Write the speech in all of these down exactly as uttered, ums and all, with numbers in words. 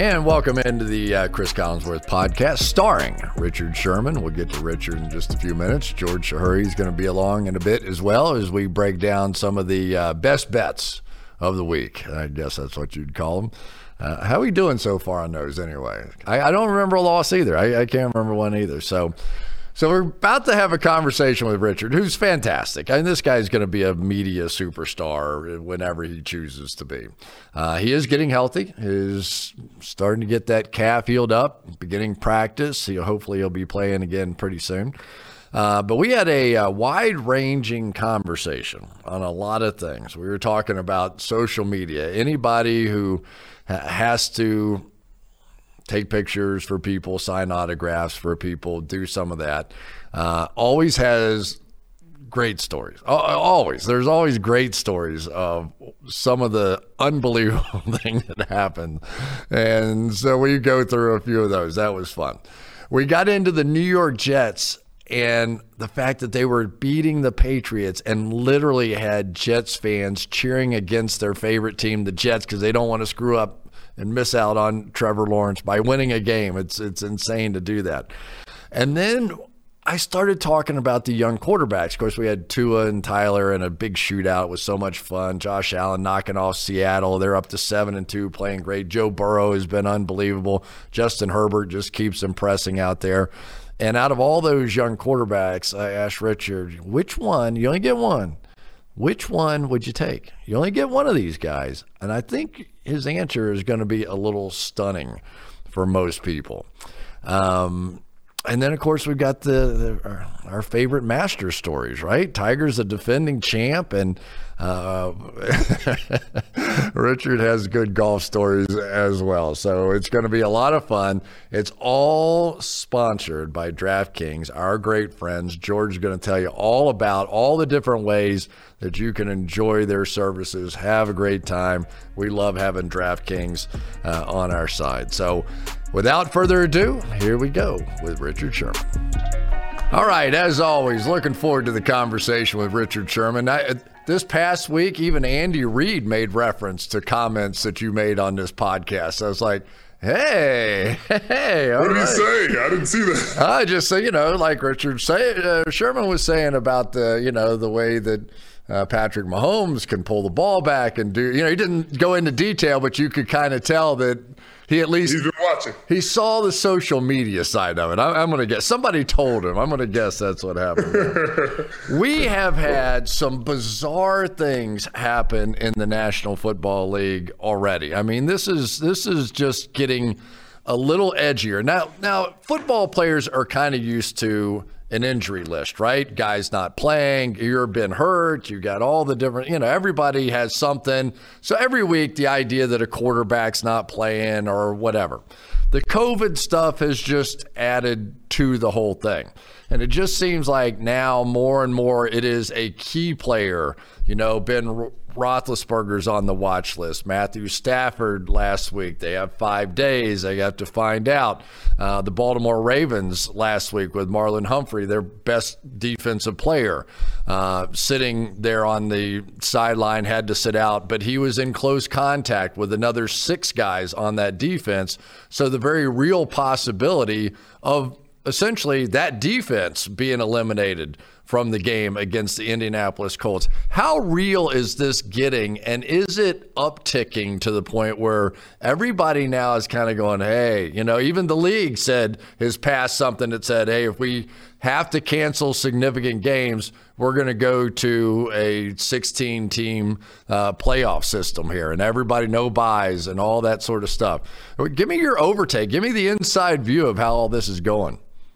And welcome into the uh, Chris Collinsworth podcast starring Richard Sherman. We'll get to Richard in just a few minutes. George Chahrouri is going to be along in a bit as well as we break down some of the uh, best bets of the week. I guess that's what you'd call them. Uh, how are we doing so far on those anyway? I, I don't remember a loss either. I, I can't remember one either. So So we're about to have a conversation with Richard, who's fantastic. I mean, this guy's going to be a media superstar whenever he chooses to be. Uh, he is getting healthy. He's starting to get that calf healed up, beginning practice. He'll, hopefully he'll be playing again pretty soon. Uh, but we had a, a wide-ranging conversation on a lot of things. We were talking about social media. Anybody who ha- has to take pictures for people, sign autographs for people, do some of that. Uh, always has great stories. Always. There's always great stories of some of the unbelievable things that happened. And so we go through a few of those. That was fun. We got into the New York Jets and the fact that they were beating the Patriots and literally had Jets fans cheering against their favorite team, the Jets, because they don't want to screw up and miss out on Trevor Lawrence by winning a game. It's it's insane to do that. And then I started talking about the young quarterbacks. Of course, we had Tua and Tyler in a big shootout. It was so much fun. Josh Allen knocking off Seattle. They're up to seven and two, playing great. Joe Burrow has been unbelievable. Justin Herbert just keeps impressing out there. And out of all those young quarterbacks, I asked Richard, which one, you only get one, which one would you take? You only get one of these guys. And I think his answer is going to be a little stunning for most people. Um, and then, of course, we've got the, the our, our favorite master stories, right? Tiger's a defending champ, and uh, Richard has good golf stories as well. So it's going to be a lot of fun. It's all sponsored by DraftKings, our great friends. George is going to tell you all about all the different ways that you can enjoy their services, have a great time. We love having DraftKings uh, on our side. So without further ado, here we go with Richard Sherman. All right, as always, looking forward to the conversation with Richard Sherman. I, this past week, even Andy Reid made reference to comments that you made on this podcast. I was like, hey, hey. What did right. he say? I didn't see that. I just say, you know, like Richard say, uh, Sherman was saying about the, you know, the way that Uh, Patrick Mahomes can pull the ball back and do, you know, he didn't go into detail, but you could kind of tell that he at least, he's been watching. He saw the social media side of it. I, I'm going to guess, somebody told him. I'm going to guess that's what happened. We have had some bizarre things happen in the National Football League already. I mean, this is, this is just getting a little edgier. Now, now football players are kind of used to an injury list, right? Guys not playing, you've been hurt, you got all the different, you know, everybody has something. So every week, the idea that a quarterback's not playing or whatever. The COVID stuff has just added to the whole thing. And it just seems like now more and more it is a key player. You know, Ben Roethlisberger's on the watch list. Matthew Stafford last week. They have five days. They have to find out. Uh, the Baltimore Ravens last week with Marlon Humphrey, their best defensive player, uh, sitting there on the sideline, had to sit out, but he was in close contact with another six guys on that defense. So the very real possibility of essentially that defense being eliminated from the game against the Indianapolis Colts. How real is this getting, and is it upticking to the point where everybody now is kind of going, hey, you know, even the league said, has passed something that said, hey, if we have to cancel significant games, we're going to go to a sixteen-team uh, playoff system here, and everybody no buys and all that sort of stuff. Give me your overtake. Give me the inside view of how all this is going.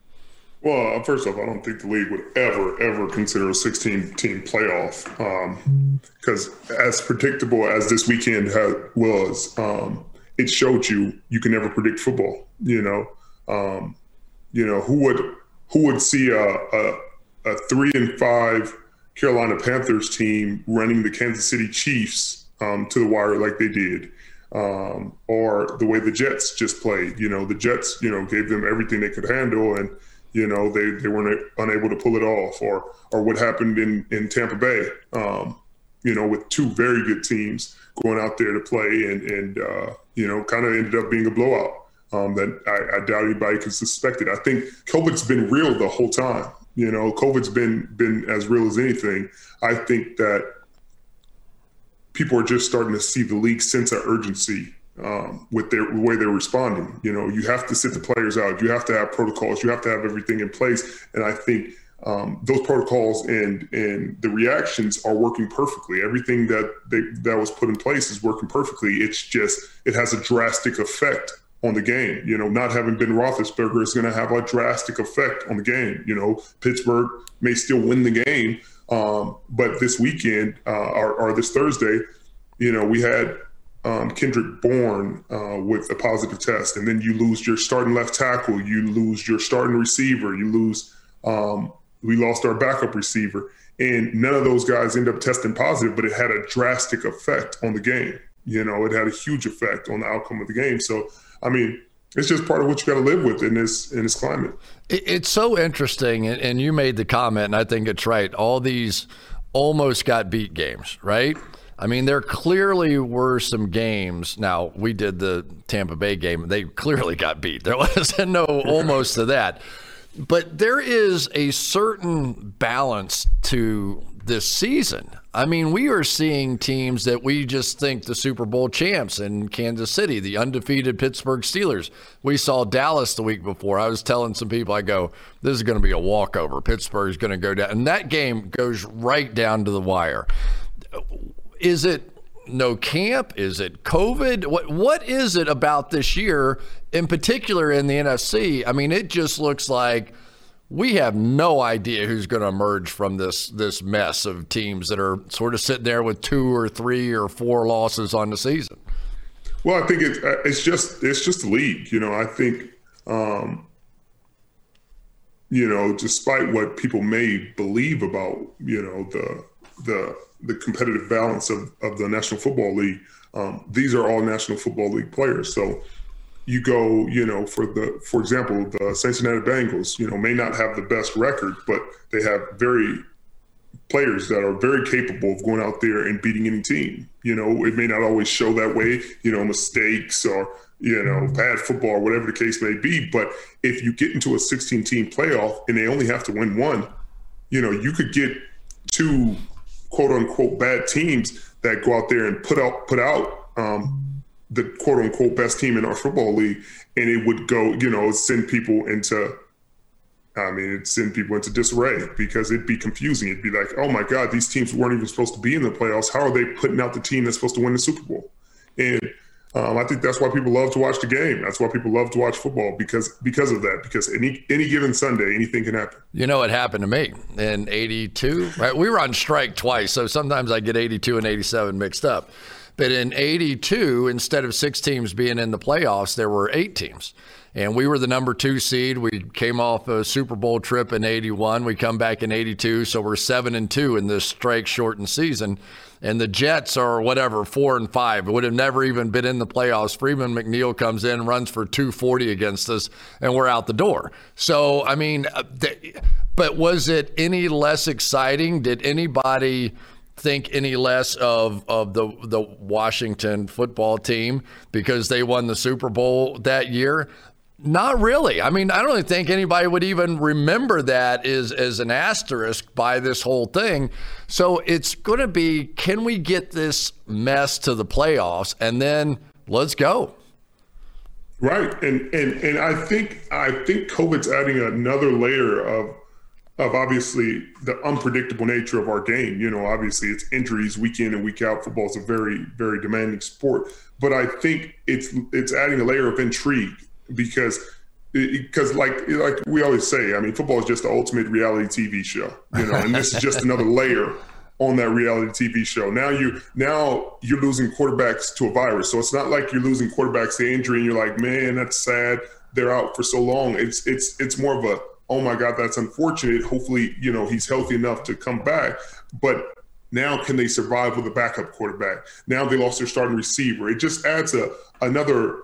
Well, first off, I don't think the league would ever, ever consider a sixteen-team playoff because um, as predictable as this weekend ha- was, um, it showed you you can never predict football. You know, um, you know who would who would see a, a, a three and five Carolina Panthers team running the Kansas City Chiefs um, to the wire like they did, um, or the way the Jets just played. You know, the Jets, you know, gave them everything they could handle and. You know, they, they weren't unable to pull it off, or or what happened in, in Tampa Bay. Um, you know, with two very good teams going out there to play, and, and uh, you know, kind of ended up being a blowout um, that I, I doubt anybody could suspect it. I think COVID's been real the whole time. You know, COVID's been been as real as anything. I think that people are just starting to see the league's sense of urgency um, with their the way they're responding. You know, you have to sit the players out. You have to have protocols. You have to have everything in place. And I think um, those protocols and and the reactions are working perfectly. Everything that they, that was put in place is working perfectly. It's just it has a drastic effect on the game. You know, not having Ben Roethlisberger is going to have a drastic effect on the game. You know, Pittsburgh may still win the game, um, but this weekend uh, or, or this Thursday, you know, we had um, Kendrick Bourne uh, with a positive test, and then you lose your starting left tackle, you lose your starting receiver, you lose. Um, we lost our backup receiver, and none of those guys end up testing positive, but it had a drastic effect on the game. You know, it had a huge effect on the outcome of the game. So, I mean, it's just part of what you got to live with in this in this climate. It's so interesting, and you made the comment, and I think it's right. All these almost got beat games, right? I mean, there clearly were some games. Now, we did the Tampa Bay game. They clearly got beat. There was no almost to that. But there is a certain balance to this season. I mean, we are seeing teams that we just think the Super Bowl champs in Kansas City, the undefeated Pittsburgh Steelers. We saw Dallas the week before. I was telling some people, I go, this is going to be a walkover. Pittsburgh's going to go down. And that game goes right down to the wire. Is it no camp? Is it COVID? What What is it about this year, in particular in the N F C? I mean, it just looks like we have no idea who's going to emerge from this this mess of teams that are sort of sitting there with two or three or four losses on the season. Well, I think it's it's just it's just the league. You know, I think um, you know, despite what people may believe about, you know, the the the competitive balance of, of the National Football League, um, these are all National Football League players. So you go, you know, for the, for example, the Cincinnati Bengals, you know, may not have the best record, but they have very players that are very capable of going out there and beating any team. You know, it may not always show that way, you know, mistakes or, you know, bad football or whatever the case may be. But if you get into a sixteen team playoff and they only have to win one, you know, you could get two quote unquote bad teams that go out there and put out, put out, um, the quote unquote best team in our football league, and it would go, you know, send people into, I mean, it'd send people into disarray because it'd be confusing. It'd be like, oh my God, these teams weren't even supposed to be in the playoffs. How are they putting out the team that's supposed to win the Super Bowl? And um, I think that's why people love to watch the game. That's why people love to watch football, because because of that, because any any given Sunday, anything can happen. You know, it happened to me in eighty-two, right? We were on strike twice, so sometimes I get eighty-two and eighty-seven mixed up. But in eighty-two, instead of six teams being in the playoffs, there were eight teams. And we were the number two seed. We came off a Super Bowl trip in eighty-one. We come back in eighty-two, so we're seven and two in this strike-shortened season. And the Jets are whatever, four and five. It would have never even been in the playoffs. Freeman McNeil comes in, runs for two forty against us, and we're out the door. So, I mean, but was it any less exciting? Did anybody think any less of of the the Washington football team because they won the Super Bowl that year? Not really. I mean, I don't think anybody would even remember that as, as an asterisk by this whole thing. So it's going to be, can we get this mess to the playoffs, and then let's go. Right. And and and I think I think COVID's adding another layer of of obviously the unpredictable nature of our game. You know, obviously it's injuries week in and week out. Football is a very, very demanding sport. But I think it's it's adding a layer of intrigue because because like like we always say, I mean, football is just the ultimate reality T V show, you know, and this is just another layer on that reality T V show. Now you now you're losing quarterbacks to a virus. So it's not like you're losing quarterbacks to injury and you're like, man, that's sad. They're out for so long. It's it's it's more of a, oh my God, that's unfortunate. Hopefully, you know, he's healthy enough to come back. But now can they survive with a backup quarterback? Now they lost their starting receiver. It just adds a another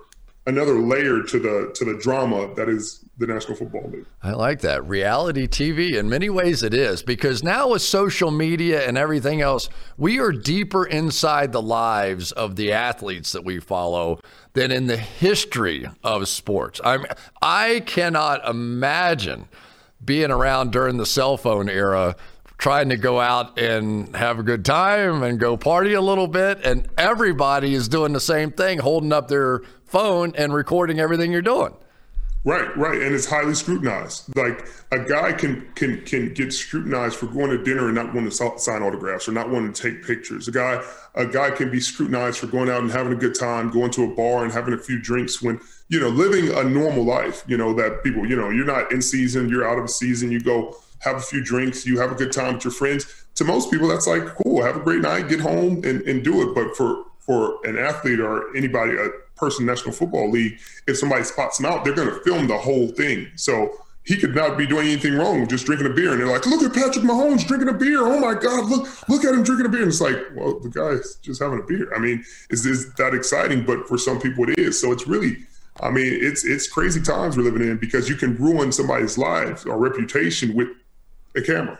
another layer to the to the drama that is the National Football League. I like that. Reality T V, in many ways it is, because now with social media and everything else, we are deeper inside the lives of the athletes that we follow than in the history of sports. I'm, I cannot imagine being around during the cell phone era, trying to go out and have a good time and go party a little bit, and everybody is doing the same thing, holding up their phone and recording everything you're doing. Right, right, and it's highly scrutinized. Like a guy can can can get scrutinized for going to dinner and not wanting to sign autographs or not wanting to take pictures. A guy a guy can be scrutinized for going out and having a good time, going to a bar and having a few drinks when, you know, living a normal life. You know, that people, you know, you're not in season, you're out of season, you go have a few drinks, you have a good time with your friends. To most people, that's like, cool, have a great night, get home and, and do it. But for for an athlete or anybody, a person in the National Football League, if somebody spots him out, they're going to film the whole thing. So he could not be doing anything wrong with just drinking a beer. And they're like, look at Patrick Mahomes drinking a beer. Oh my God, look, look at him drinking a beer. And it's like, well, the guy's just having a beer. I mean, is this that exciting? But for some people it is. So it's really, I mean, it's it's crazy times we're living in, because you can ruin somebody's lives or reputation with a camera.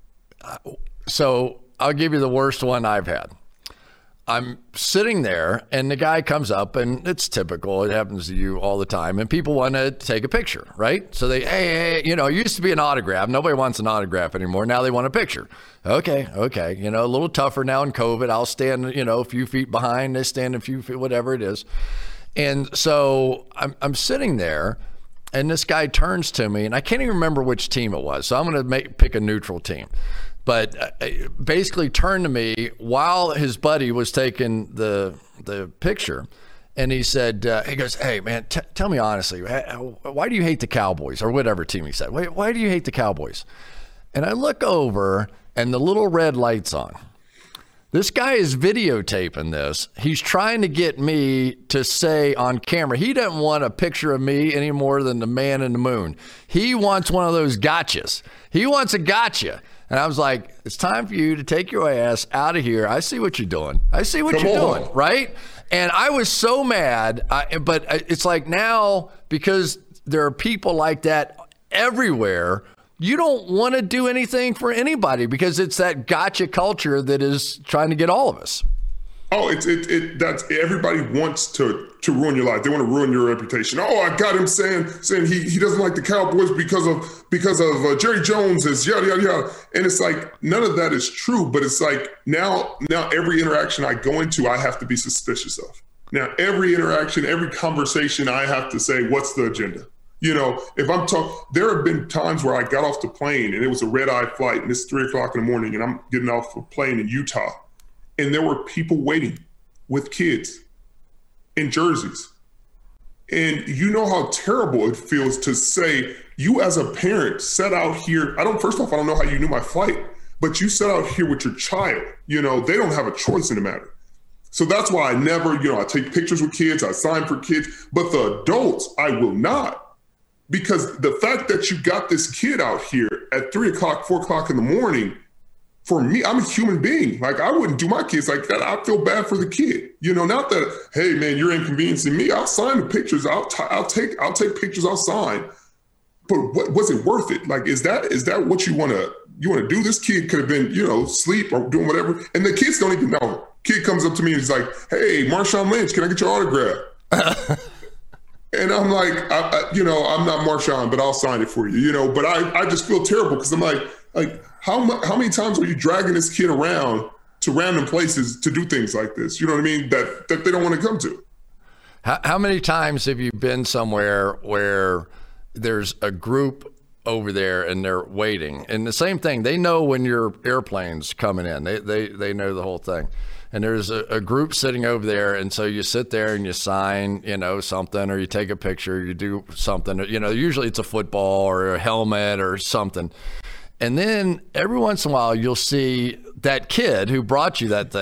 So I'll give you the worst one I've had. I'm sitting there and the guy comes up, and it's typical. It happens to you all the time. And people want to take a picture, right? So they, hey, hey, you know, it used to be an autograph. Nobody wants an autograph anymore. Now they want a picture. Okay, okay. You know, a little tougher now in COVID. I'll stand, you know, a few feet behind. They stand a few feet, whatever it is. And so I'm, I'm sitting there, and this guy turns to me, and I can't even remember which team it was. So I'm going to make pick a neutral team. But basically turned to me while his buddy was taking the the picture, and he said, uh, he goes, hey, man, t- tell me honestly, why do you hate the Cowboys, or whatever team he said? Why, why do you hate the Cowboys? And I look over, and the little red light's on. This guy is videotaping this. He's trying to get me to say on camera, he doesn't want a picture of me any more than the man in the moon. He wants one of those gotchas. He wants a gotcha. And I was like, it's time for you to take your ass out of here. I see what you're doing. I see what Come you're on. doing, right? And I was so mad. I, but it's like now, because there are people like that everywhere, you don't want to do anything for anybody, because it's that gotcha culture that is trying to get all of us. Oh, it's it, it that's everybody wants to to ruin your life. They want to ruin your reputation. Oh, I got him saying saying he, he doesn't like the Cowboys because of because of uh, Jerry Jones is yada yada yada. And it's like, none of that is true. But it's like now now every interaction I go into, I have to be suspicious of. Now every interaction, every conversation, I have to say, what's the agenda? You know, if I'm talking, there have been times where I got off the plane and it was a red eye flight, and it's three o'clock in the morning, and I'm getting off a plane in Utah. And there were people waiting with kids in jerseys. And you know how terrible it feels to say, you as a parent set out here. I don't, first off, I don't know how you knew my flight, but you set out here with your child. You know, they don't have a choice in the matter. So that's why I never, you know, I take pictures with kids, I sign for kids, but the adults, I will not. Because the fact that you got this kid out here at three o'clock, four o'clock in the morning, for me, I'm a human being. Like, I wouldn't do my kids like that. I feel bad for the kid. You know, not that, hey man, you're inconveniencing me. I'll sign the pictures. I'll t- I'll take I'll take pictures. I'll sign. But what, was it worth it? Like, is that is that what you want to you want to do? This kid could have been, you know, sleep or doing whatever. And the kids don't even know. Kid comes up to me and he's like, hey, Marshawn Lynch, can I get your autograph? And I'm like, I, I, you know, I'm not Marshawn, but I'll sign it for you, you know. But I, I just feel terrible, because I'm like, like how mu- how many times are you dragging this kid around to random places to do things like this? You know what I mean? That that they don't want to come to. How, how many times have you been somewhere where there's a group over there and they're waiting? And the same thing, they know when your airplane's coming in. They they they know the whole thing. And there's a, a group sitting over there, and so you sit there and you sign, you know, something, or you take a picture, you do something. You know, usually it's a football or a helmet or something. And then every once in a while, you'll see that kid who brought you that thing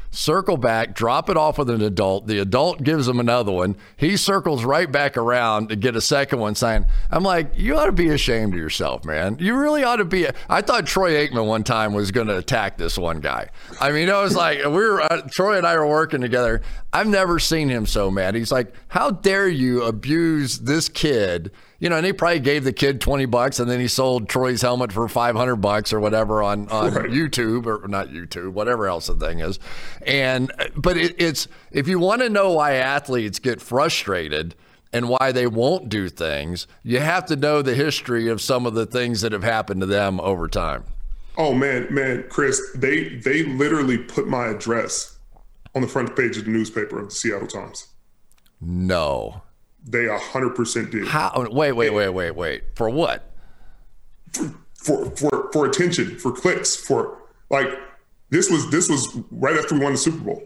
circle back, drop it off with an adult. The adult gives him another one. He circles right back around to get a second one signed. I'm like, you ought to be ashamed of yourself, man. You really ought to be. I thought Troy Aikman one time was going to attack this one guy. I mean, I was like, we were uh, Troy and I were working together. I've never seen him so mad. He's like, how dare you abuse this kid? You know, and he probably gave the kid twenty bucks, and then he sold Troy's helmet for five hundred bucks or whatever on, on right. YouTube, or not YouTube, whatever else the thing is. And, but it, it's, if you want to know why athletes get frustrated and why they won't do things, you have to know the history of some of the things that have happened to them over time. Oh man, man, Chris, they, they literally put my address on the front page of the newspaper of the Seattle Times. No. They one hundred percent did. How? Wait, wait, wait, wait, wait. For what? For, for for for attention, for clicks, for like this was this was right after we won the Super Bowl,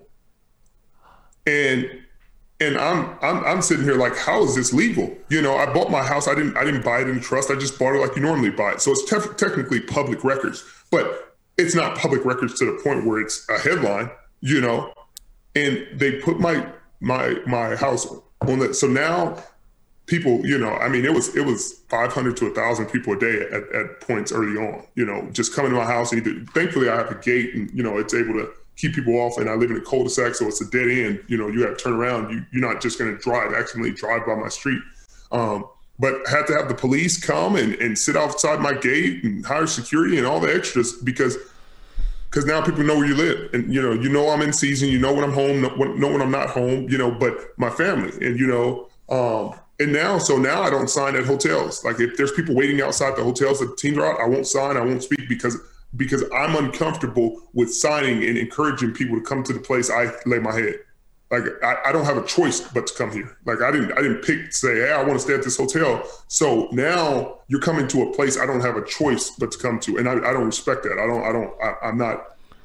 and and I'm I'm I'm sitting here like, how is this legal? You know, I bought my house. I didn't I didn't buy it in trust. I just bought it like you normally buy it. So it's te- technically public records, but it's not public records to the point where it's a headline. You know, and they put my my my house on that. So now people, you know, I mean, it was it was five hundred to one thousand people a day at, at points early on, you know, just coming to my house. And either, thankfully, I have a gate and, you know, it's able to keep people off. And I live in a cul-de-sac, so it's a dead end. You know, you have to turn around. You, you're not just going to drive, accidentally drive by my street. Um, but I had to have the police come and, and sit outside my gate and hire security and all the extras because because now people know where you live. And, you know, you know I'm in season. You know when I'm home, know when, know when I'm not home, you know, but my family. And, you know, um, and now, so now I don't sign at hotels. Like if there's people waiting outside the hotels that the teams are out, I won't sign, I won't speak because because I'm uncomfortable with signing and encouraging people to come to the place I lay my head. Like I, I don't have a choice but to come here. Like I didn't I didn't pick say, hey, I want to stay at this hotel. So now you're coming to a place I don't have a choice but to come to. And I, I don't respect that. I don't I don't I, I'm not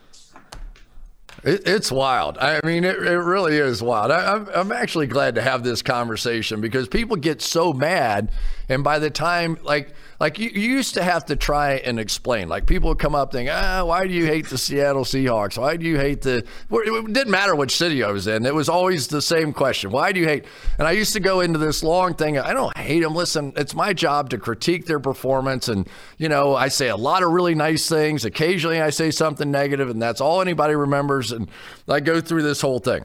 It, it's wild. I mean, it, it really is wild. I, I'm, I'm actually glad to have this conversation because people get so mad. And by the time, like, like you, you used to have to try and explain. Like people would come up thinking, ah, why do you hate the Seattle Seahawks? Why do you hate the, it didn't matter which city I was in. It was always the same question. Why do you hate? And I used to go into this long thing. I don't hate them. Listen, it's my job to critique their performance. And, you know, I say a lot of really nice things. Occasionally I say something negative and that's all anybody remembers. And I go through this whole thing.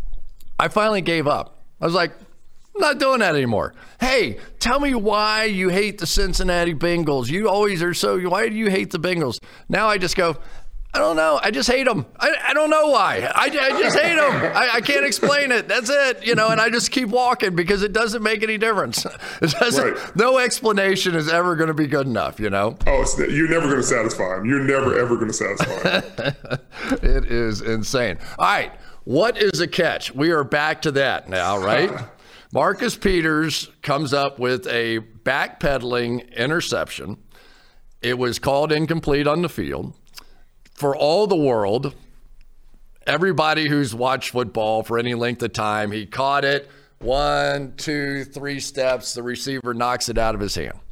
I finally gave up. I was like, I'm not doing that anymore. Hey, tell me why you hate the Cincinnati Bengals. You always are so, why do you hate the Bengals? Now I just go, I don't know. I just hate them. I, I don't know why. I, I just hate them. I, I can't explain it. That's it. You know, and I just keep walking because it doesn't make any difference. It doesn't, right. No explanation is ever going to be good enough, you know? Oh, it's, you're never going to satisfy them. You're never, ever going to satisfy them. It is insane. All right. What is a catch? We are back to that now, right? Marcus Peters comes up with a backpedaling interception. It was called incomplete on the field. For all the world, everybody who's watched football for any length of time, he caught it, one, two, three steps, the receiver knocks it out of his hand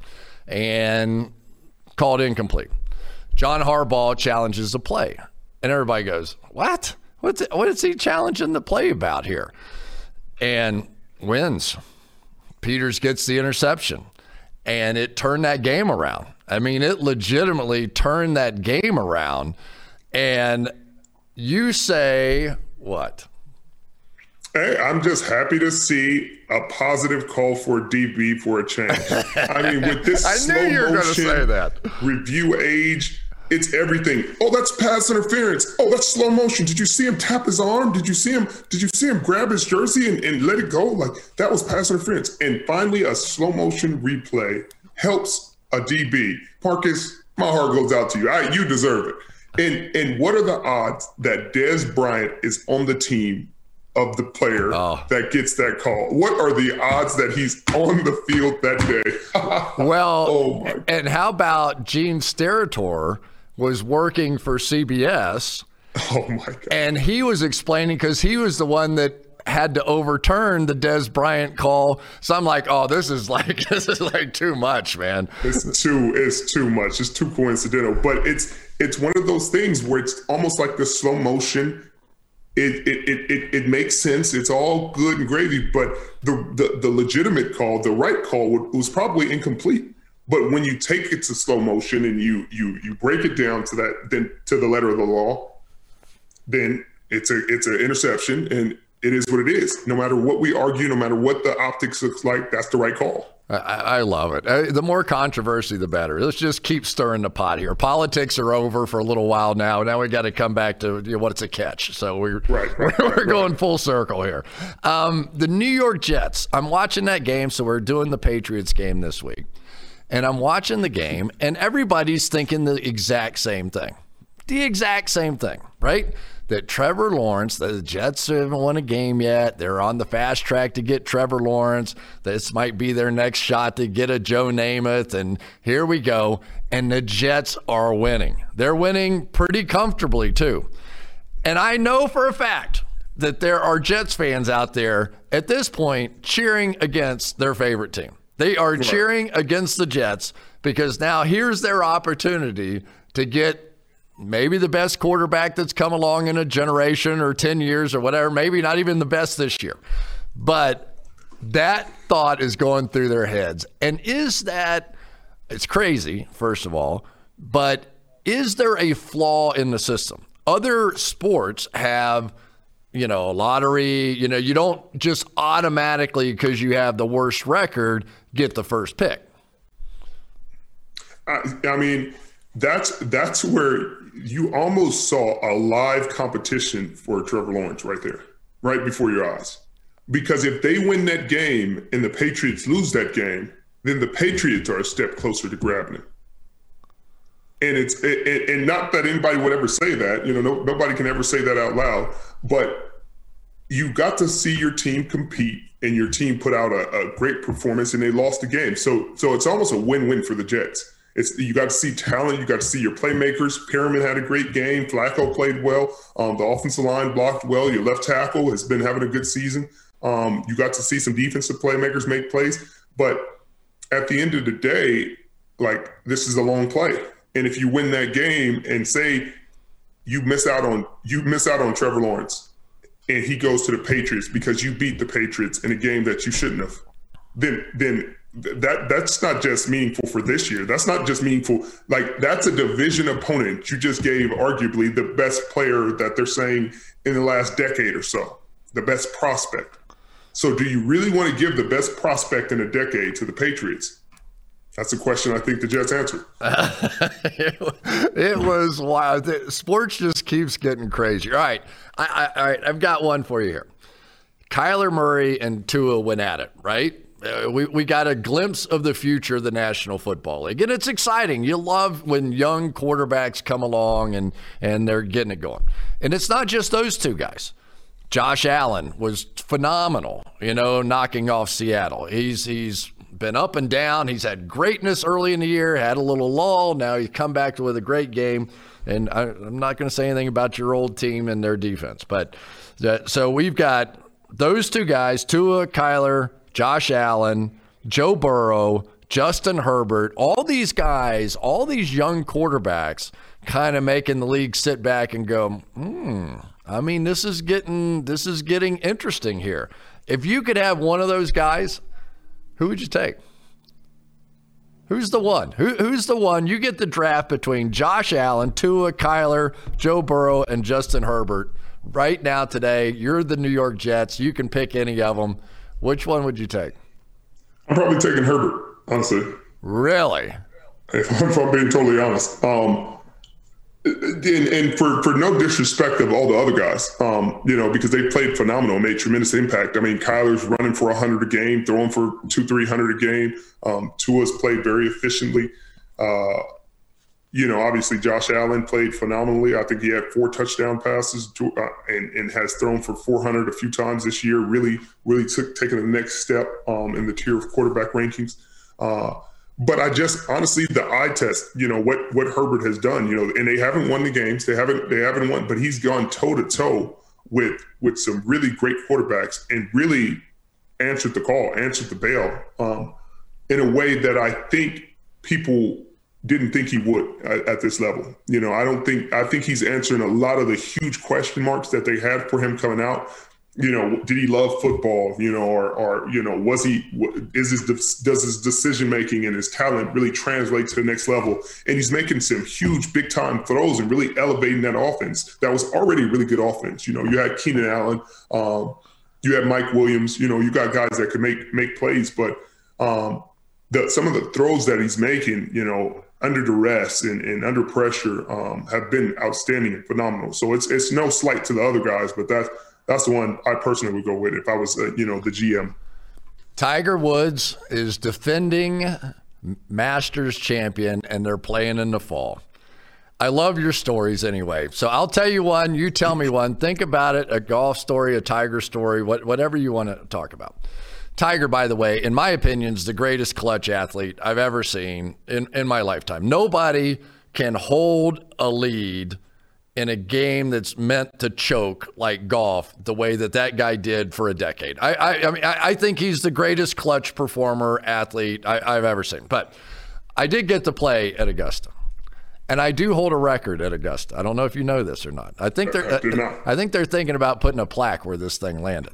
and called incomplete. John Harbaugh challenges the play. And everybody goes, what? What's it, what is he challenging the play about here? And wins. Peters gets the interception. And it turned that game around. I mean, it legitimately turned that game around. And you say what? Hey, I'm just happy to see a positive call for D B for a change. I mean, with this I slow knew you were going to say that. Review age, it's everything. Oh, that's pass interference. Oh, that's slow motion. Did you see him tap his arm? Did you see him? Did you see him grab his jersey and, and let it go? Like that was pass interference. And finally, a slow motion replay helps a D B. Marcus, my heart goes out to you. I, you deserve it. And and what are the odds that Dez Bryant is on the team of the player oh. that gets that call? What are the odds that he's on the field that day? Well, oh and how about Gene Steratore was working for C B S? Oh, my God. And he was explaining because he was the one that had to overturn the Dez Bryant call. So I'm like, oh, this is like this is like too much, man. It's too it's too much. It's too coincidental. But it's it's one of those things where it's almost like the slow motion It it, it it it makes sense. It's all good and gravy, but the the, the legitimate call, the right call, was probably incomplete. But when you take it to slow motion and you you you break it down to that, then to the letter of the law, then it's a it's an interception, and it is what it is. No matter what we argue, no matter what the optics looks like, that's the right call. I, I love it. Uh, the more controversy, the better. Let's just keep stirring the pot here. Politics are over for a little while now. Now we got to come back to you know, what's a catch. So we're right, right, we're, right, we're going right. full circle here. Um, the New York Jets. I'm watching that game. So we're doing the Patriots game this week, and I'm watching the game, and everybody's thinking the exact same thing. The exact same thing, right? That Trevor Lawrence, the Jets haven't won a game yet. They're on the fast track to get Trevor Lawrence. This might be their next shot to get a Joe Namath. And here we go. And the Jets are winning. They're winning pretty comfortably, too. And I know for a fact that there are Jets fans out there at this point cheering against their favorite team. They are cheering against the Jets because now here's their opportunity to get maybe the best quarterback that's come along in a generation or ten years or whatever, maybe not even the best this year. But that thought is going through their heads. And is that, it's crazy, first of all, but is there a flaw in the system? Other sports have, you know, a lottery, you know, you don't just automatically, because you have the worst record, get the first pick. I, I mean, that's that's where you almost saw a live competition for Trevor Lawrence right there, right before your eyes. Because if they win that game and the Patriots lose that game, then the Patriots are a step closer to grabbing him. And it's it, and not that anybody would ever say that, you know, no, nobody can ever say that out loud, but you got to see your team compete and your team put out a, a great performance and they lost the game. So so it's almost a win-win for the Jets. It's, you got to see talent. You got to see your playmakers. Perriman had a great game. Flacco played well. Um, the offensive line blocked well. Your left tackle has been having a good season. Um, you got to see some defensive playmakers make plays. But at the end of the day, like, this is a long play. And if you win that game and say you miss out on you miss out on Trevor Lawrence and he goes to the Patriots because you beat the Patriots in a game that you shouldn't have, then then – That that's not just meaningful for this year. That's not just meaningful. Like, that's a division opponent. You just gave arguably the best player that they're saying in the last decade or so, the best prospect. So do you really want to give the best prospect in a decade to the Patriots? That's a question I think the Jets answered. It was wild. Sports just keeps getting crazy. All right. I, I, all right. I've got one for you here. Kyler Murray and Tua went at it, right? Uh, we, we got a glimpse of the future of the National Football League. And it's exciting. You love when young quarterbacks come along and, and they're getting it going. And it's not just those two guys. Josh Allen was phenomenal, you know, knocking off Seattle. He's he's been up and down. He's had greatness early in the year, had a little lull. Now he's come back with a great game. And I, I'm not going to say anything about your old team and their defense. But uh, so we've got those two guys, Tua, Kyler, Josh Allen, Joe Burrow, Justin Herbert, all these guys, all these young quarterbacks kind of making the league sit back and go, hmm, I mean, this is getting this is getting interesting here. If you could have one of those guys, who would you take? Who's the one? Who, who's the one? You get the draft between Josh Allen, Tua, Kyler, Joe Burrow, and Justin Herbert right now today. You're the New York Jets. You can pick any of them. Which one would you take? I'm probably taking Herbert, honestly. Really? If, if I'm being totally honest. Um, and, and for, for no disrespect of all the other guys, um, you know, because they played phenomenal, made tremendous impact. I mean, Kyler's running for one hundred a game, throwing for two, three hundred a game. Um, Tua's played very efficiently. Uh, you know, obviously Josh Allen played phenomenally. I think he had four touchdown passes to, uh, and, and has thrown for four hundred a few times this year. Really, really took taking the next step um, in the tier of quarterback rankings. Uh, but I just honestly, the eye test, you know, what what Herbert has done, you know, and they haven't won the games. They haven't they haven't won, but he's gone toe to toe with with some really great quarterbacks and really answered the call, answered the bell um, in a way that I think people didn't think he would at, at this level. You know, I don't think, I think he's answering a lot of the huge question marks that they had for him coming out. You know, did he love football? You know, or, or you know, was he, is his, does his decision-making and his talent really translate to the next level? And he's making some huge big-time throws and really elevating that offense. That was already a really good offense. You know, you had Keenan Allen, um, you had Mike Williams, you know, you got guys that could make, make plays, but um, the, some of the throws that he's making, you know, under duress and, and under pressure um, have been outstanding and phenomenal. So it's, it's no slight to the other guys, but that's, That's the one I personally would go with if I was, uh, you know, the G M. Tiger Woods is defending Masters champion, and they're playing in the fall. I love your stories anyway. So I'll tell you one, you tell me one. Think about it, a golf story, a Tiger story, what, whatever you want to talk about. Tiger, by the way, in my opinion, is the greatest clutch athlete I've ever seen in, in my lifetime. Nobody can hold a lead in a game that's meant to choke like golf the way that that guy did for a decade. I I, I mean, I, I think he's the greatest clutch performer, athlete I, I've ever seen. But I did get to play at Augusta, and I do hold a record at Augusta. I don't know if you know this or not. I think they're I, I think they're thinking about putting a plaque where this thing landed.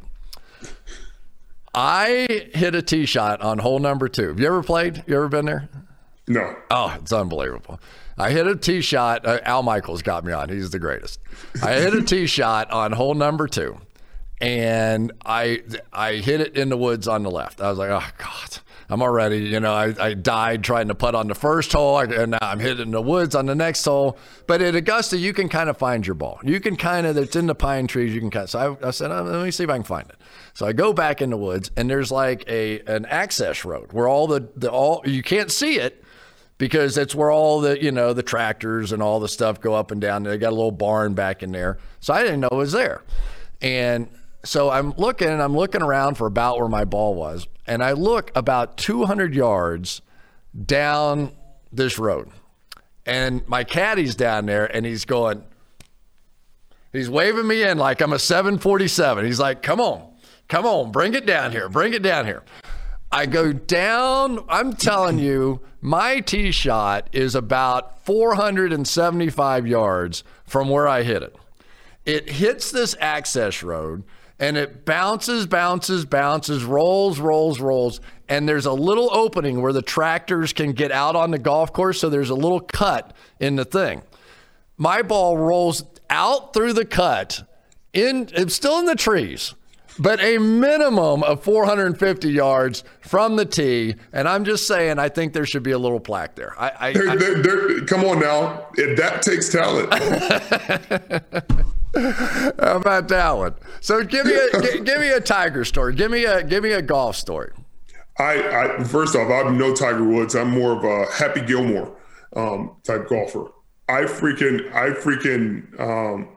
I hit a tee shot on hole number two. Have you ever played? You ever been there? No. Oh, it's unbelievable. I hit a tee shot. Uh, Al Michaels got me on. He's the greatest. I hit a tee shot on hole number two, and I I hit it in the woods on the left. I was like, oh, God, I'm already, you know, I, I died trying to putt on the first hole, and now I'm hitting the woods on the next hole. But at Augusta, you can kind of find your ball. You can kind of, it's in the pine trees. You can kind of, so I, I said, oh, let me see if I can find it. So I go back in the woods, and there's like a an access road where all the, the all you can't see it, because it's where all the, you know, the tractors and all the stuff go up and down. They got a little barn back in there. So I didn't know it was there. And so I'm looking, and I'm looking around for about where my ball was. And I look about two hundred yards down this road. And my caddy's down there, and he's going, he's waving me in like I'm a seven forty-seven. He's like, come on, come on, bring it down here, bring it down here. I go down, I'm telling you, my tee shot is about four hundred seventy-five yards from where I hit it. It hits this access road, and it bounces, bounces, bounces, rolls, rolls, rolls, and there's a little opening where the tractors can get out on the golf course, so there's a little cut in the thing. My ball rolls out through the cut, in, it's still in the trees, but a minimum of four hundred fifty yards from the tee. And I'm just saying, I think there should be a little plaque there. I, I, they're, I they're, they're, come on now. It, that takes talent. How about that one? So give me a g- give me a Tiger story. Give me a give me a golf story. I, I first off, I'm no Tiger Woods. I'm more of a Happy Gilmore um, type golfer. I freaking I freaking um,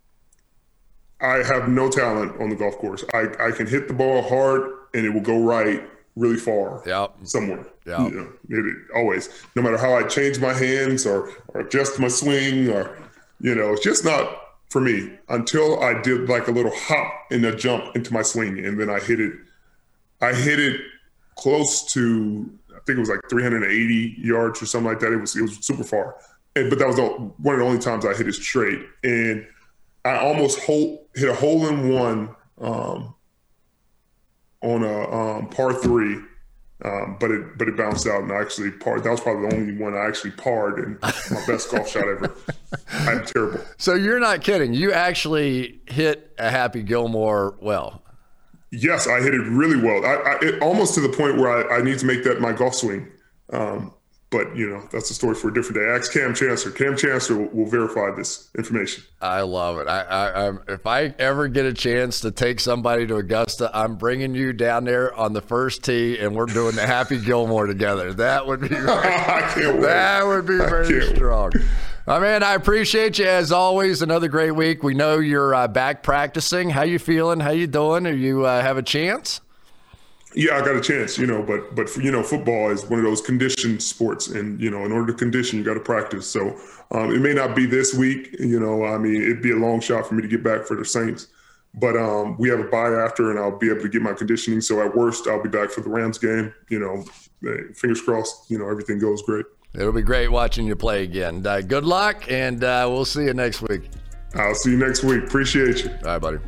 I have no talent on the golf course. I, I can hit the ball hard and it will go right really far. Yep. Somewhere. Yeah. You know, it, it, always. No matter how I change my hands or, or adjust my swing, or, you know, it's just not for me until I did like a little hop and a jump into my swing. And then I hit it. I hit it close to, I think it was like three hundred eighty yards or something like that. It was, it was super far. And, but that was the, one of the only times I hit it straight. And I almost hold, hit a hole in one um, on a um, par three, um, but it but it bounced out and I actually parred. That was probably the only one I actually parred, and my best golf shot ever. I'm terrible. So you're not kidding. You actually hit a Happy Gilmore well. Yes, I hit it really well. I, I it, almost to the point where I, I need to make that my golf swing. Um, But, you know, that's a story for a different day. Ask Cam Chancellor. Cam Chancellor will, will verify this information. I love it. I, I, I'm, if I ever get a chance to take somebody to Augusta, I'm bringing you down there on the first tee, and we're doing the Happy Gilmore together. That would be very, I can't wait. That would be very strong. I mean, I appreciate you as always. Another great week. We know you're uh, back practicing. How you feeling? How you doing? Are you uh, have a chance? Yeah, I got a chance, you know, but, but you know, football is one of those conditioned sports, and, you know, in order to condition, you got to practice. So um, it may not be this week, you know, I mean, it'd be a long shot for me to get back for the Saints, but um, we have a bye after, and I'll be able to get my conditioning. So at worst, I'll be back for the Rams game, you know, fingers crossed, you know, everything goes great. It'll be great watching you play again. Uh, good luck, and uh, we'll see you next week. I'll see you next week. Appreciate you. All right, buddy.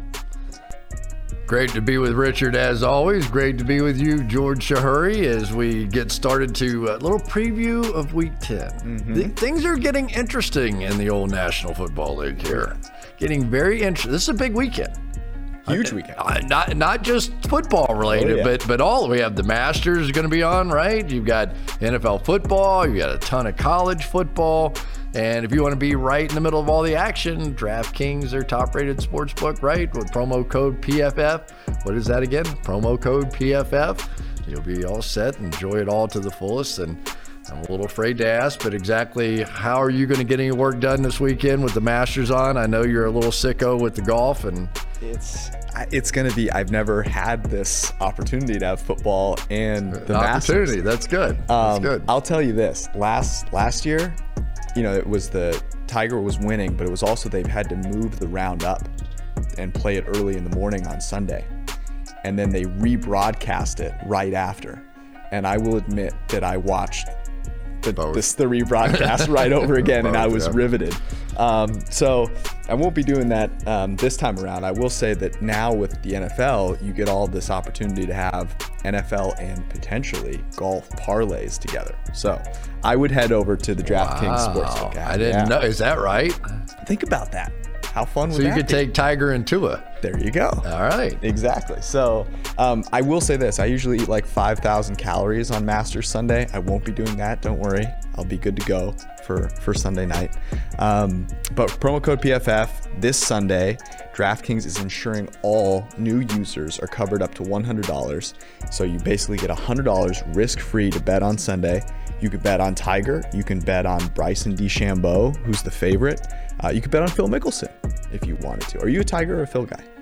Great to be with Richard as always. Great to be with you, George Chahrouri, as we get started to a little preview of Week ten. Mm-hmm. The, things are getting interesting in the old National Football League here. Getting very interesting. This is a big weekend. Huge weekend. Uh, not not just football related, oh, yeah. but but all. We have the Masters going to be on, right? You've got N F L football. You got a ton of college football. And if you want to be right in the middle of all the action, DraftKings, their top-rated sportsbook, right? With promo code P F F. What is that again? Promo code P F F. You'll be all set. Enjoy it all to the fullest. And I'm a little afraid to ask, but exactly how are you going to get any work done this weekend with the Masters on? I know you're a little sicko with the golf, and it's it's going to be. I've never had this opportunity to have football and the opportunity. Masters. That's good. That's um, good. I'll tell you this: last last year, you know, it was the Tiger was winning, but it was also they've had to move the round up and play it early in the morning on Sunday, and then they rebroadcast it right after. And I will admit that I watched the, this, the rebroadcast right over again, and I was yeah. riveted. Um, so I won't be doing that um, this time around. I will say that now with the N F L, you get all this opportunity to have N F L and potentially golf parlays together. So I would head over to the DraftKings wow. Sportsbook app. I didn't yeah. know. Is that right? Think about that. How fun would so that be? So you could take Tiger and Tua. There you go. All right. Exactly. So um, I will say this. I usually eat like five thousand calories on Masters Sunday. I won't be doing that. Don't worry. I'll be good to go for, for Sunday night. Um, but promo code P F F this Sunday, DraftKings is ensuring all new users are covered up to one hundred dollars. So you basically get one hundred dollars risk-free to bet on Sunday. You can bet on Tiger. You can bet on Bryson DeChambeau, who's the favorite. Uh, you could bet on Phil Mickelson if you wanted to. Are you a Tiger or a Phil guy?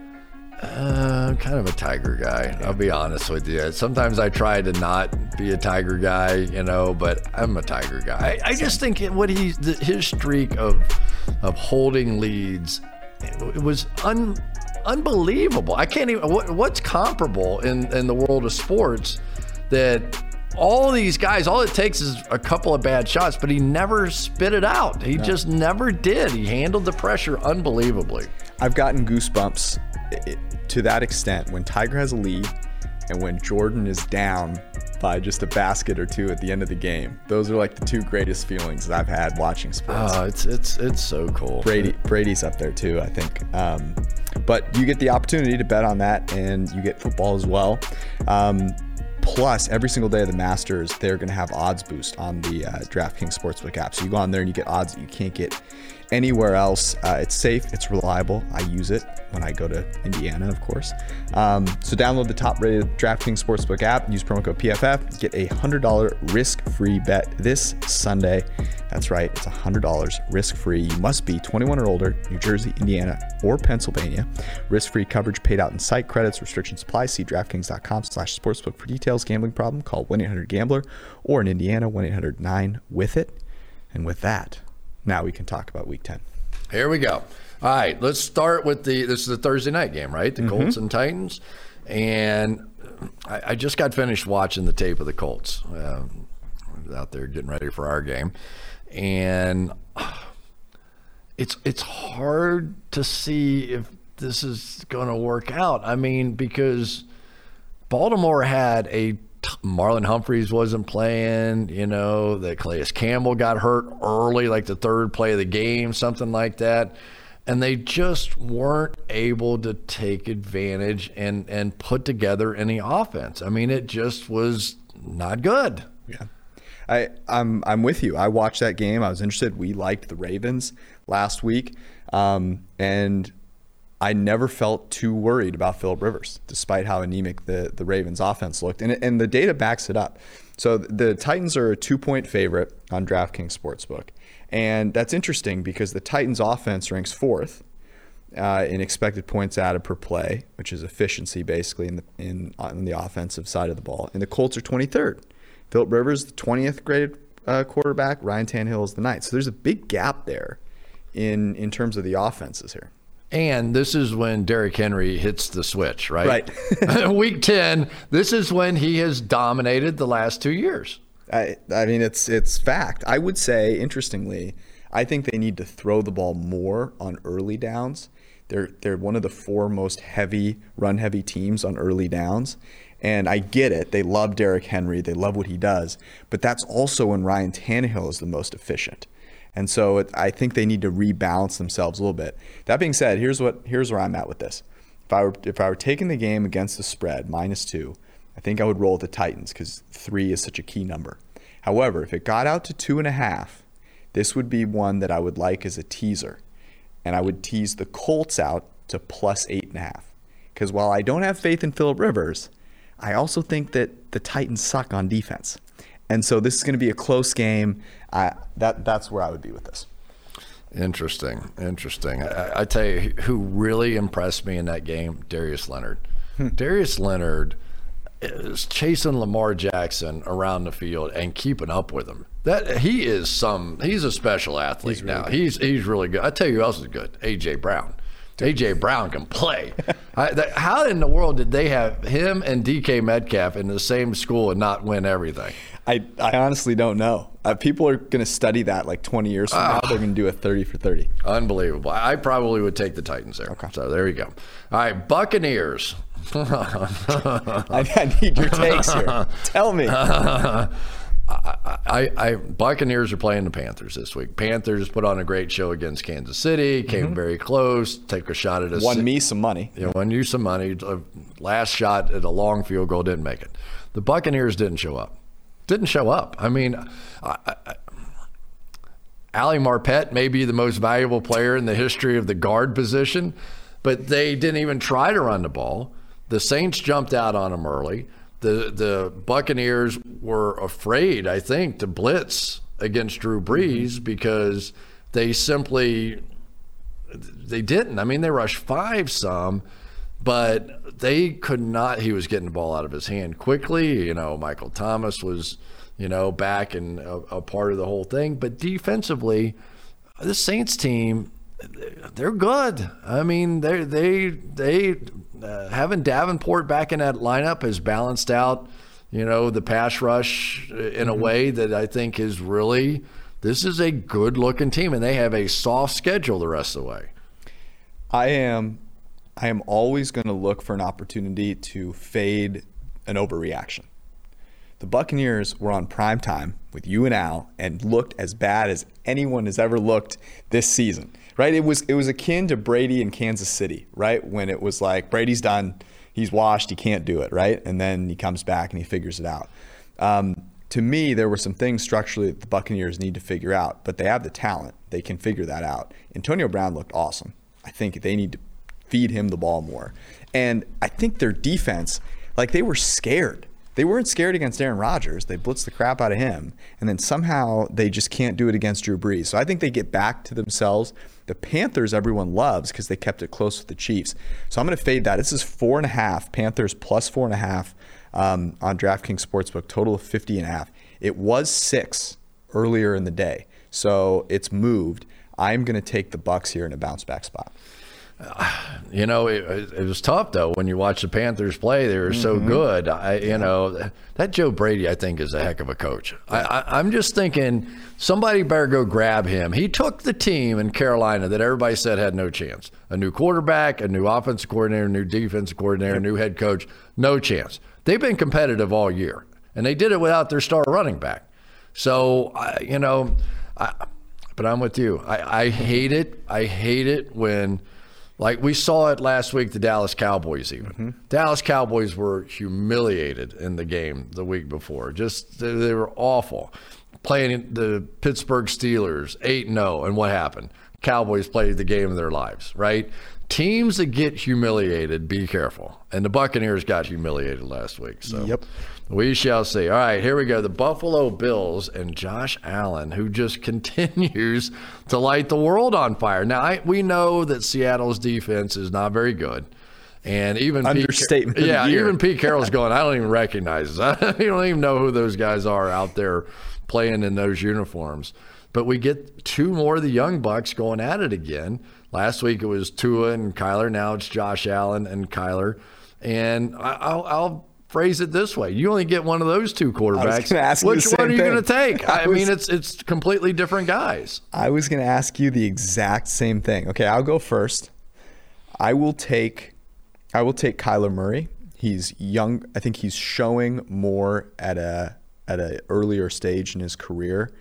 Uh, I'm kind of a Tiger guy. I'll be honest with you. Sometimes I try to not be a Tiger guy, you know, but I'm a Tiger guy. I, I just think what he's his streak of of holding leads, it was un, unbelievable. I can't even. What, what's comparable in in the world of sports that all these guys, all it takes is a couple of bad shots, but he never spit it out. He no. just never did. He handled the pressure unbelievably. I've gotten goosebumps it, to that extent when Tiger has a lead and when Jordan is down by just a basket or two at the end of the game. Those are like the two greatest feelings that I've had watching sports. Oh, it's it's it's so cool. Brady Brady's up there too, I think. Um, but you get the opportunity to bet on that, and you get football as well. Um, Plus, every single day of the Masters, they're going to have odds boost on the uh, DraftKings Sportsbook app. So you go on there and you get odds that you can't get anywhere else. Uh, it's safe. It's reliable. I use it when I go to Indiana, of course. Um, so download the top-rated DraftKings Sportsbook app. Use promo code P F F. Get a one hundred dollars risk-free bet this Sunday. That's right. It's one hundred dollars risk-free. You must be twenty-one or older, New Jersey, Indiana, or Pennsylvania. Risk-free coverage paid out in site credits. Restrictions apply. See DraftKings.com slash sportsbook for details. Gambling problem? Call one eight hundred gambler or in Indiana, one eight hundred nine with it. And with that, now we can talk about Week ten. Here we go. All right, let's start with the, this is the Thursday night game, right? The mm-hmm. Colts and Titans. And I, I just got finished watching the tape of the Colts. Uh, I was out there getting ready for our game. And it's it's hard to see if this is going to work out. I mean, because Baltimore had a Marlon Humphreys wasn't playing, you know, that Calais Campbell got hurt early, like the third play of the game, something like that. And they just weren't able to take advantage and, and put together any offense. I mean, it just was not good. Yeah. I, I'm I'm with you. I watched that game. I was interested. We liked the Ravens last week. Um, and I never felt too worried about Phillip Rivers, despite how anemic the, the Ravens offense looked. And, and the data backs it up. So the Titans are a two-point favorite on DraftKings Sportsbook. And that's interesting because the Titans offense ranks fourth uh, in expected points added per play, which is efficiency basically in the, in, on the offensive side of the ball. And the Colts are twenty-third. Phillip Rivers, the twentieth graded uh, quarterback. Ryan Tannehill is the ninth. So there's a big gap there in in terms of the offenses here. And this is when Derrick Henry hits the switch, right? Right. Week ten, this is when he has dominated the last two years. I, I mean, it's it's fact. I would say, interestingly, I think they need to throw the ball more on early downs. They're they're one of the four most heavy, run-heavy teams on early downs. And I get it. They love Derrick Henry. They love what he does. But that's also when Ryan Tannehill is the most efficient. And so it, I think they need to rebalance themselves a little bit. That being said, here's what here's where I'm at with this. If I were if I were taking the game against the spread, minus two, I think I would roll the Titans because three is such a key number. However, if it got out to two and a half, this would be one that I would like as a teaser. And I would tease the Colts out to plus eight and a half. Because while I don't have faith in Phillip Rivers, I also think that the Titans suck on defense. And so this is going to be a close game. I, that That's where I would be with this. Interesting. Interesting. I, I tell you, who really impressed me in that game, Darius Leonard. Hmm. Darius Leonard is chasing Lamar Jackson around the field and keeping up with him. That he is some. He's a special athlete he's really now. Good. He's he's really good. I tell you who else is good. A J Brown. A J Brown can play. I, that, how in the world did they have him and D K Metcalf in the same school and not win everything? I, I honestly don't know. Uh, people are going to study that like twenty years from uh, now. They're going to do a thirty for thirty. Unbelievable. I probably would take the Titans there. Okay. So there you go. All right, Buccaneers. I, I need your takes here. Tell me. I, I, I Buccaneers are playing the Panthers this week. Panthers put on a great show against Kansas City, came mm-hmm. very close, take a shot at a won me some money. You know, won you some money. Last shot at a long field goal, didn't make it. The Buccaneers didn't show up. Didn't show up. I mean, I, I, Ali Marpet may be the most valuable player in the history of the guard position, but they didn't even try to run the ball. The Saints jumped out on them early. The the Buccaneers were afraid, I think, to blitz against Drew Brees because they simply they didn't. I mean, they rushed five some, but they could not. He was getting the ball out of his hand quickly. You know, Michael Thomas was, you know, back and a, a part of the whole thing. But defensively, the Saints team, they're good. I mean, they they they uh, having Davenport back in that lineup has balanced out, you know, the pass rush in mm-hmm. a way that I think is really. This is a good looking team, and they have a soft schedule the rest of the way. I am, I am always going to look for an opportunity to fade an overreaction. The Buccaneers were on prime time with you and Al and looked as bad as anyone has ever looked this season, right? It was it was akin to Brady in Kansas City, right? When it was like, Brady's done, he's washed, he can't do it, right? And then he comes back and he figures it out. Um, to me, there were some things structurally that the Buccaneers need to figure out, but they have the talent. They can figure that out. Antonio Brown looked awesome. I think they need to feed him the ball more. And I think their defense, like they were scared. They weren't scared against Aaron Rodgers. They blitzed the crap out of him. And then somehow they just can't do it against Drew Brees. So I think they get back to themselves. The Panthers everyone loves because they kept it close with the Chiefs. So I'm going to fade that. This is four and a half. Panthers plus four and a half um, on DraftKings Sportsbook. Total of fifty and a half. It was six earlier in the day. So it's moved. I'm going to take the Bucs here in a bounce back spot. You know, it, it was tough, though, when you watch the Panthers play. They were mm-hmm. so good. I, you know, that Joe Brady, I think, is a heck of a coach. I, I, I'm just thinking somebody better go grab him. He took the team in Carolina that everybody said had no chance. A new quarterback, a new offensive coordinator, a new defensive coordinator, a new head coach. No chance. They've been competitive all year, and they did it without their star running back. So, I, you know, I, but I'm with you. I, I hate it. I hate it when – like we saw it last week, the Dallas Cowboys even. Mm-hmm. Dallas Cowboys were humiliated in the game the week before. Just, they, they were awful. Playing the Pittsburgh Steelers, eight and oh, and what happened? Cowboys played the game of their lives, right? Teams that get humiliated, be careful. And the Buccaneers got humiliated last week. So yep. We shall see. All right, here we go. The Buffalo Bills and Josh Allen, who just continues to light the world on fire. Now, I, we know that Seattle's defense is not very good. And even Understatement Pete, yeah, year. even Pete Carroll's going, I don't even recognize this. I don't even know who those guys are out there playing in those uniforms. But we get two more of the young bucks going at it again. Last week it was Tua and Kyler. Now it's Josh Allen and Kyler. And I'll, I'll phrase it this way. You only get one of those two quarterbacks. Ask Which one are you going to take? I, I was, mean, it's it's completely different guys. I was going to ask you the exact same thing. Okay, I'll go first. I will take I will take Kyler Murray. He's young. I think he's showing more at a at an earlier stage in his career.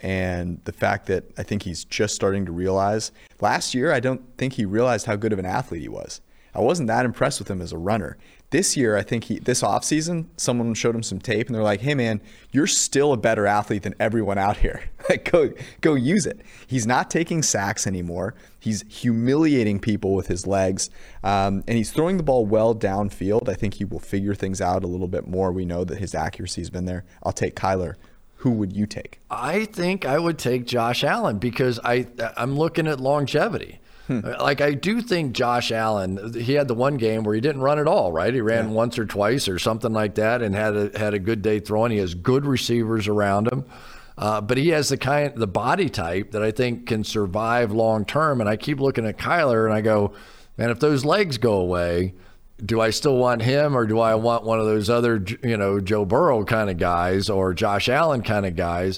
And the fact that I think he's just starting to realize. Last year, I don't think he realized how good of an athlete he was. I wasn't that impressed with him as a runner. This year, I think he, this offseason, someone showed him some tape and they're like, hey man, you're still a better athlete than everyone out here. Like, go, go use it. He's not taking sacks anymore. He's humiliating people with his legs. Um, and he's throwing the ball well downfield. I think he will figure things out a little bit more. We know that his accuracy's been there. I'll take Kyler. Who would you take? I think I would take Josh Allen because I, I'm looking at longevity. Hmm. Like, I do think Josh Allen, he had the one game where he didn't run at all, right? He ran yeah. once or twice or something like that and had a, had a good day throwing. He has good receivers around him. Uh, but he has the kind, the body type that I think can survive long term. And I keep looking at Kyler and I go, man, if those legs go away, do I still want him or do I want one of those other, you know, Joe Burrow kind of guys or Josh Allen kind of guys?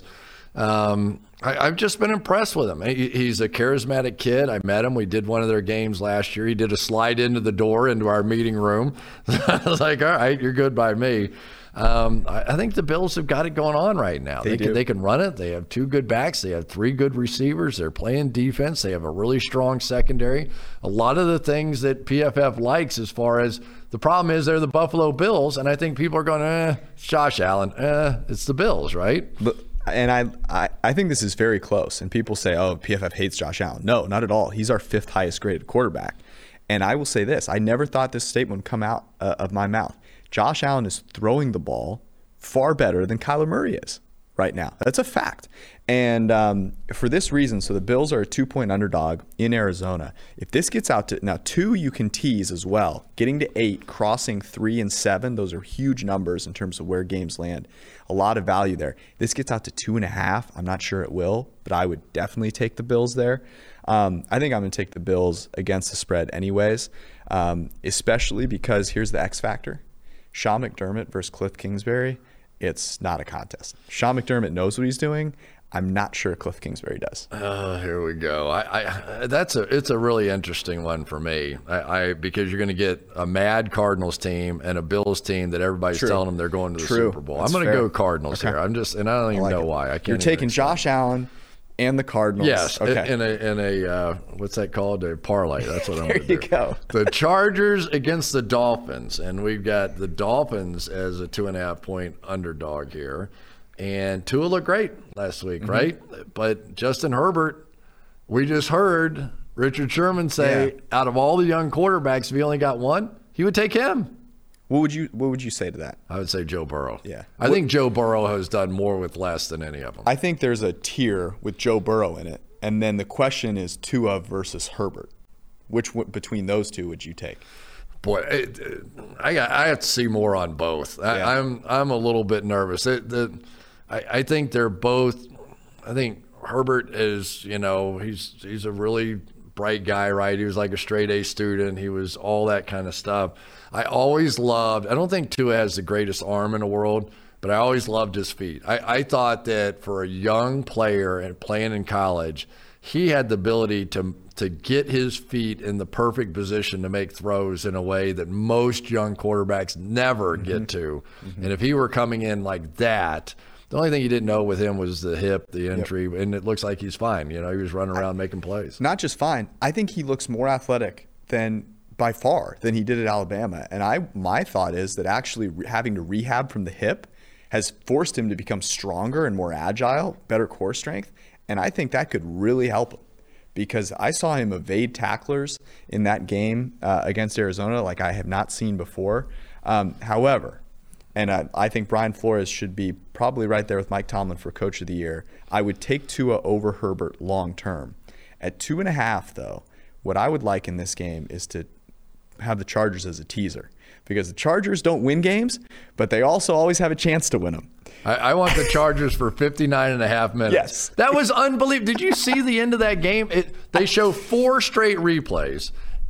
Um, I, I've just been impressed with him. He, he's a charismatic kid. I met him. We did one of their games last year. He did a slide into the door into our meeting room. I was like, all right, you're good by me. Um, I, I think the Bills have got it going on right now. They, they do. can they can run it. They have two good backs. They have three good receivers. They're playing defense. They have a really strong secondary. A lot of the things that P F F likes as far as the problem is they're the Buffalo Bills, and I think people are going, eh, it's Josh Allen. Eh, it's the Bills, right? But, and I, I I think this is very close. And people say, oh, P F F hates Josh Allen. No, not at all. He's our fifth highest graded quarterback. And I will say this. I never thought this statement would come out uh, of my mouth. Josh Allen is throwing the ball far better than Kyler Murray is right now. That's a fact. And um, for this reason, so the Bills are a two-point underdog in Arizona. If this gets out to – now, two you can tease as well. Getting to eight, crossing three and seven, those are huge numbers in terms of where games land. A lot of value there. This gets out to two and a half. I'm not sure it will, but I would definitely take the Bills there. Um, I think I'm going to take the Bills against the spread anyways, um, especially because here's the X factor. Sean McDermott versus Cliff Kingsbury, it's not a contest. Sean McDermott knows what he's doing. I'm not sure Cliff Kingsbury does. Uh, here we go. I, I that's a it's a really interesting one for me. I, I because you're going to get a mad Cardinals team and a Bills team that everybody's True. telling them they're going to the True. Super Bowl. That's I'm going to go fair. Cardinals Okay. here. I'm just and I don't even I like know it. why. I can't. You're even taking explain. Josh Allen and the Cardinals. Yes, okay. in a in a uh, what's that called? A parlay. That's what I'm There going to you do. go. The Chargers against the Dolphins, and we've got the Dolphins as a two and a half point underdog here. And Tua looked great last week, mm-hmm. right? But Justin Herbert, we just heard Richard Sherman say, yeah. out of all the young quarterbacks, if he only got one, he would take him. What would you What would you say to that? I would say Joe Burrow. Yeah, I what, think Joe Burrow has done more with less than any of them. I think there's a tier with Joe Burrow in it, and then the question is Tua versus Herbert. Which between those two would you take? Boy, it, it, I got, I have to see more on both. I, Yeah. I'm I'm a little bit nervous. It, the, I, I think they're both. I think Herbert is, you know, he's he's a really bright guy, right? He was like a straight A student. He was all that kind of stuff. I always loved. I don't think Tua has the greatest arm in the world, but I always loved his feet. I, I thought that for a young player and playing in college, he had the ability to to get his feet in the perfect position to make throws in a way that most young quarterbacks never mm-hmm. get to. Mm-hmm. And if he were coming in like that, the only thing you didn't know with him was the hip, the injury, yep. and it looks like he's fine. You know, he was running around I, making plays. Not just fine. I think he looks more athletic than by far than he did at Alabama. And I my thought is that actually re- having to rehab from the hip has forced him to become stronger and more agile, better core strength. And I think that could really help him because I saw him evade tacklers in that game uh, against Arizona like I have not seen before. Um, however, and I, I think Brian Flores should be probably right there with Mike Tomlin for Coach of the Year, I would take Tua over Herbert long term. At two and a half, though, what I would like in this game is to have the Chargers as a teaser because the Chargers don't win games, but they also always have a chance to win them. I, I want the Chargers for fifty-nine and a half minutes. Yes. That was unbelievable. Did you see the end of that game? It, they show four straight replays,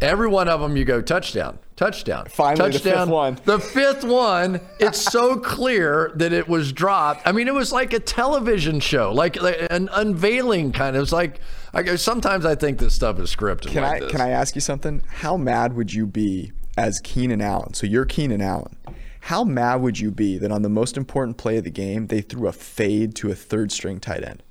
Every one of them, you go touchdown, touchdown, Finally, touchdown. the fifth one. The fifth one, it's so clear that it was dropped. I mean, it was like a television show, like, like an unveiling kind of. It's like, I, sometimes I think this stuff is scripted. Can like I this. can I ask you something? How mad would you be as Keenan Allen? So you're Keenan Allen. How mad would you be that on the most important play of the game, they threw a fade to a third string tight end?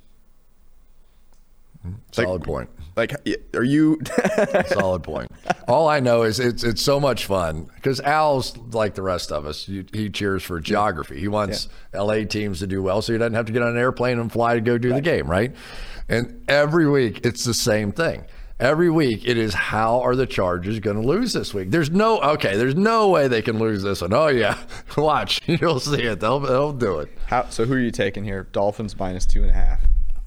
Solid like, point. Like, are you? Solid point. All I know is it's it's so much fun because Al's like the rest of us. He, he cheers for geography. He wants yeah. L A teams to do well, so he doesn't have to get on an airplane and fly to go do right. the game, right? And every week it's the same thing. Every week it is, how are the Chargers going to lose this week? There's no okay. There's no way they can lose this one. Oh yeah, watch, you'll see it. They'll they'll do it. How, so who are you taking here? Dolphins minus two and a half.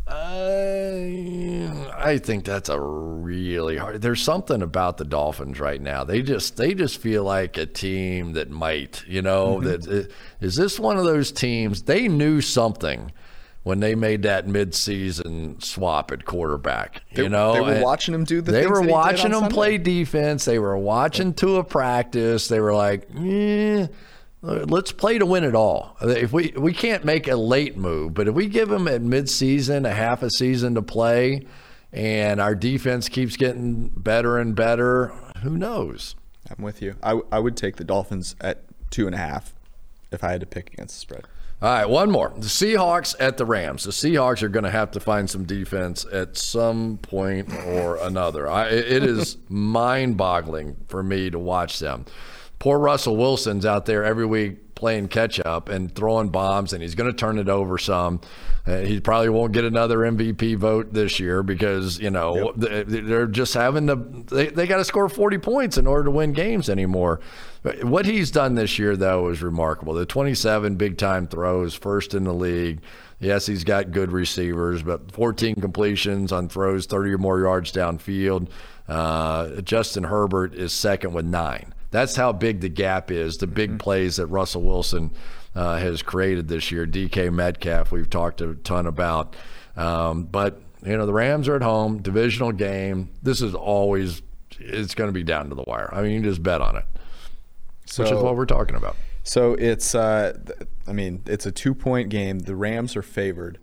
Uh, I think that's a really hard. There's something about the Dolphins right now. They just they just feel like a team that might, you know, mm-hmm. that is this one of those teams. They knew something when they made that midseason swap at quarterback. They, you know, they were and watching him do the. They things were that he watching did on him Sunday. play defense. They were watching Tua practice. They were like, eh. Let's play to win it all. If we we can't make a late move, but if we give them at midseason a half a season to play, and our defense keeps getting better and better, who knows? I'm with you. I, I would take the Dolphins at two and a half if I had to pick against the spread. All right, one more. The Seahawks at the Rams. The Seahawks are going to have to find some defense at some point or another. I, it is mind-boggling for me to watch them. Poor Russell Wilson's out there every week playing catch-up and throwing bombs, and he's going to turn it over some. Uh, he probably won't get another M V P vote this year because, you know, yep. they're just having to they, – they got to score forty points in order to win games anymore. What he's done this year, though, is remarkable. The twenty-seven big-time throws, first in the league. Yes, he's got good receivers, but fourteen completions on throws, thirty or more yards downfield. Uh, Justin Herbert is second with nine. That's how big the gap is, the big mm-hmm. plays that Russell Wilson uh, has created this year. D K Metcalf, we've talked a ton about. Um, but, you know, the Rams are at home, divisional game. This is always – it's going to be down to the wire. I mean, you can just bet on it, so, which is what we're talking about. So it's uh, – I mean, it's a two-point game. The Rams are favored.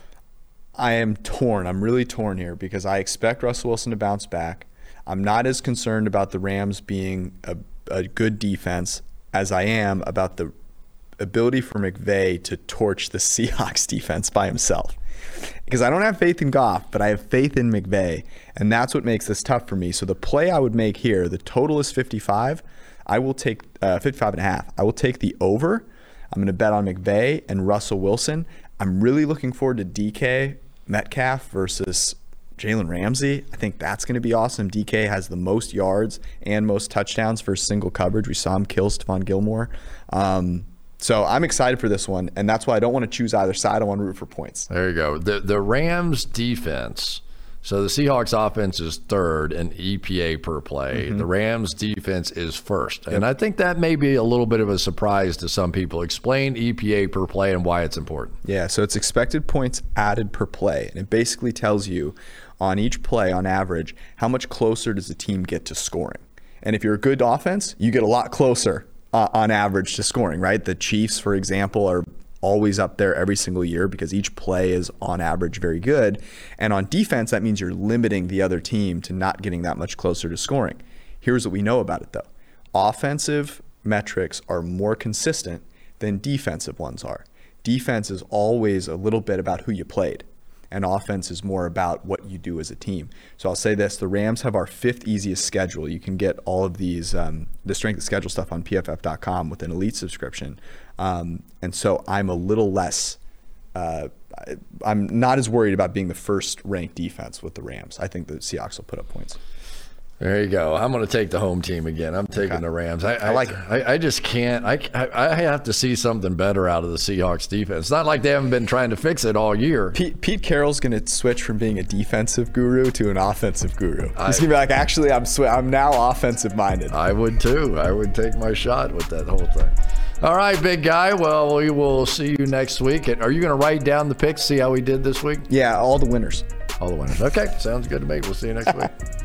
I am torn. I'm really torn here because I expect Russell Wilson to bounce back. I'm not as concerned about the Rams being a – a good defense as I am about the ability for McVay to torch the Seahawks defense by himself. Because I don't have faith in Goff, but I have faith in McVay, and that's what makes this tough for me. So the play I would make here, the total is fifty-five. I will take uh, fifty-five and a half. I will take the over. I'm going to bet on McVay and Russell Wilson. I'm really looking forward to D K Metcalf versus Jalen Ramsey. I think that's going to be awesome. D K has the most yards and most touchdowns for single coverage. We saw him kill Stephon Gilmore. Um, so I'm excited for this one, and that's why I don't want to choose either side. I want to root for points. There you go. The the Rams defense. So the Seahawks offense is third in E P A per play. Mm-hmm. The Rams defense is first. Yep. And I think that may be a little bit of a surprise to some people. Explain E P A per play and why it's important. Yeah, so it's expected points added per play. And it basically tells you on each play, on average, how much closer does the team get to scoring. And if you're a good offense, you get a lot closer uh, on average to scoring, right? The Chiefs, for example, are always up there every single year because each play is on average very good. And on defense, that means you're limiting the other team to not getting that much closer to scoring. Here's what we know about it though. Offensive metrics are more consistent than defensive ones are. Defense is always a little bit about who you played, and offense is more about what you do as a team. So I'll say this, the Rams have our fifth easiest schedule. You can get all of these, um, the strength of schedule stuff on P F F dot com with an elite subscription. Um, and so I'm a little less, uh, I'm not as worried about being the first ranked defense with the Rams. I think the Seahawks will put up points. There you go. I'm going to take the home team again. I'm taking okay. the Rams. I, I, I like it. I, I just can't. I, I I have to see something better out of the Seahawks defense. It's not like they haven't been trying to fix it all year. Pete, Pete Carroll's going to switch from being a defensive guru to an offensive guru. He's going to be like, actually, I'm sw- I'm now offensive minded. I would too. I would take my shot with that whole thing. All right, big guy. Well, we will see you next week. Are you going to write down the picks, see how we did this week? Yeah, all the winners. All the winners. Okay, sounds good to me. We'll see you next week.